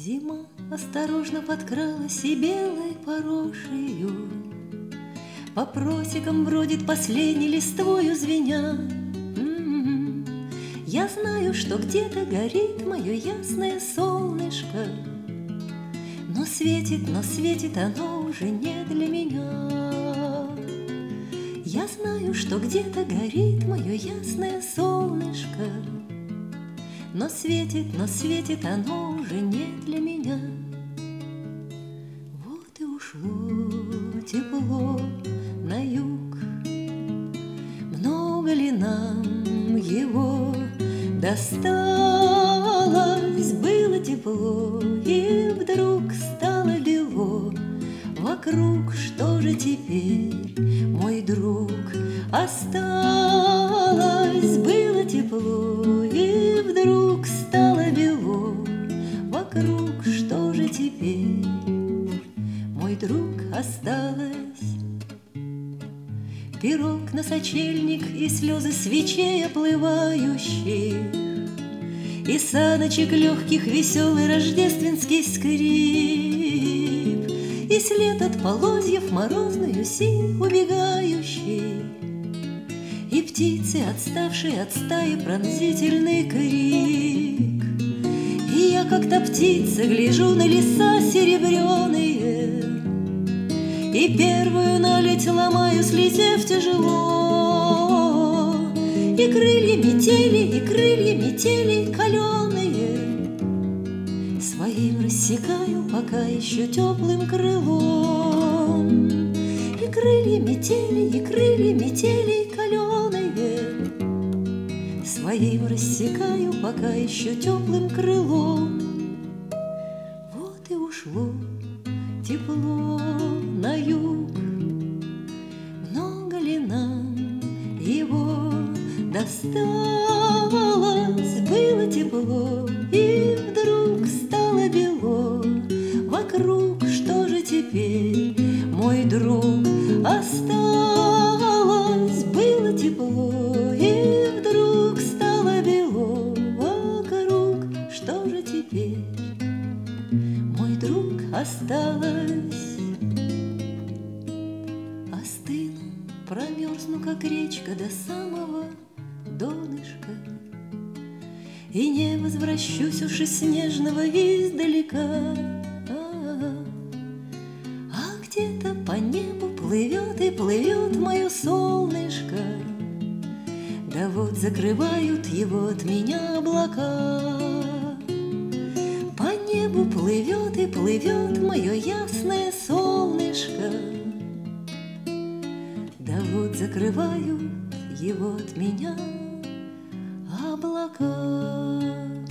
Зима осторожно подкралась и белой порошею по просекам бродит последней листвою звеня. Я знаю, что где-то горит мое ясное солнышко, но светит оно уже не для меня. Я знаю, что где-то горит мое ясное солнышко, но светит оно уже не для меня. Вот и ушло тепло на юг, много ли нам его досталось? Было тепло, и вдруг стало бело вокруг. Что же теперь, мой друг, осталось? Было тепло, и вдруг стало бело вокруг. Что же теперь, мой друг, осталось? Пирог на сочельник и слезы свечей оплывающих, и саночек легких веселый рождественский скрип, и след от полозьев морозную синь убегающий, и птицы, отставшие от стаи, пронзительный крик. И я, как-то птица, гляжу на леса серебряные, и первую наледь ломаю, слетев тяжело. И крылья метели каленые своим рассекаю пока еще теплым крылом. И крылья метели каленые своим рассекаю пока еще теплым крылом. Вот и ушло тепло на юг, много ли нам его досталось? Было тепло, и вдруг стало бело вокруг. Что же теперь, мой друг, осталось? Было тепло, и вдруг стало бело вокруг. Что же теперь, мой друг, осталось? Остыну, промерзну, как речка, до самого донышка, и не возвращусь уж из снежного издалека. А где-то по небу плывет и плывет мое солнышко, да вот закрывают его от меня облака. По небу плывет и плывет мое ясное солнышко, да вот закрывают его от меня облака.